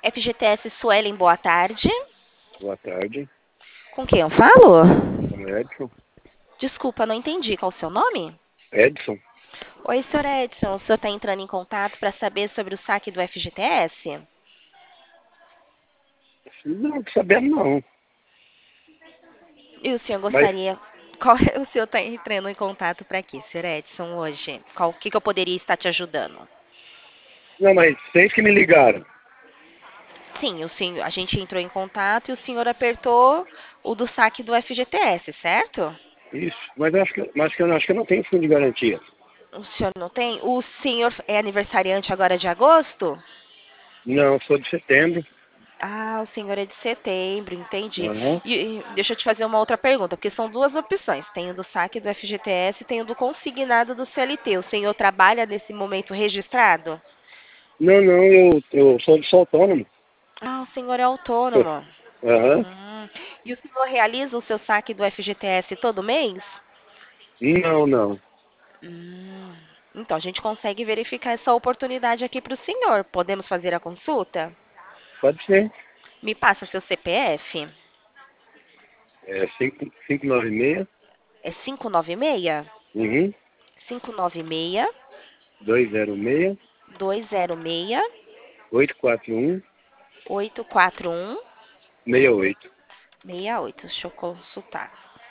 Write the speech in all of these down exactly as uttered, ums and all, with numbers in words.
F G T S Suelen, boa tarde. Boa tarde, Com quem eu falo? com Edson. Desculpa, não entendi. Qual o seu nome? Edson? Oi, senhor Edson. O senhor está entrando em contato para saber sobre o saque do F G T S? Não, tô sabendo não. E o senhor Mas, gostaria... Qual é o senhor está entrando em contato para quê, senhor Edson, hoje? Qual, o que, que eu poderia estar te ajudando? não, mas vocês que me ligaram. Sim, o senhor, a gente entrou em contato e o senhor apertou o do saque do F G T S, certo? Isso, mas eu acho que, mas que eu acho que eu não tenho fundo de garantia. O senhor não tem? O senhor é aniversariante agora de agosto? Não, sou de setembro. Ah, o senhor é de setembro, entendi. Aham. E, e deixa eu te fazer uma outra pergunta, porque são duas opções. Tem o do saque do F G T S e tem o do consignado do C L T. O senhor trabalha nesse momento registrado? Não, não, eu, eu sou, sou autônomo. Ah, o senhor é autônomo. Aham. Hum. E o senhor realiza o seu saque do F G T S todo mês? Não, não. Hum. Então, a gente consegue verificar essa oportunidade aqui para o senhor. Podemos fazer a consulta? Pode ser. Me passa seu C P F. É cinco cinco nove seis. É cinco nove seis? Uhum. cinco nove seis, dois zero seis. dois zero seis, oito quatro um. oito quatro um, seis oito. seis oito. Deixa eu consultar.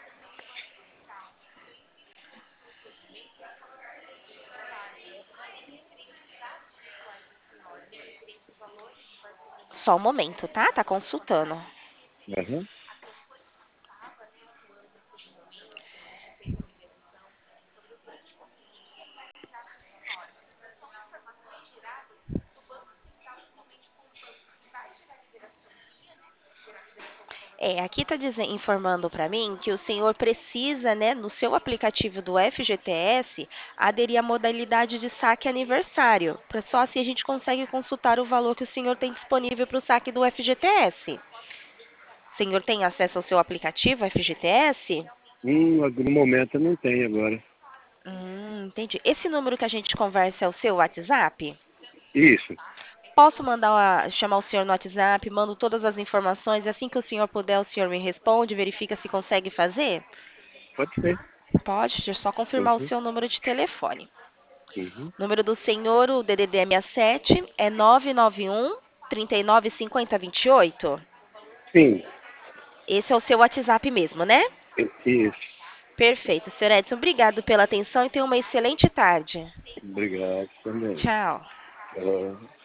Só um momento, tá? Tá consultando. Aham. É, aqui tá dizendo, informando para mim que o senhor precisa, né, no seu aplicativo do F G T S, aderir à modalidade de saque aniversário. Pra só assim a gente consegue consultar o valor que o senhor tem disponível para o saque do F G T S. O senhor tem acesso ao seu aplicativo F G T S? Hum, no momento eu não tenho agora. Hum, entendi. Esse número que a gente conversa é o seu WhatsApp? Isso, Posso mandar uma- chamar o senhor no WhatsApp, mando todas as informações, e assim que o senhor puder, o senhor me responde, verifica se consegue fazer? pode ser. Pode, deixa eu só confirmar o Uhum. seu número de telefone. Uhum. O número do senhor, o D D D é sessenta e sete, é nove nove um, trinta e nove, cinquenta, vinte e oito? Sim, Esse é o seu WhatsApp mesmo, né? isso. Perfeito, senhor Edson. Obrigado pela atenção e tenha uma excelente tarde. Obrigado também. Tchau. Ah,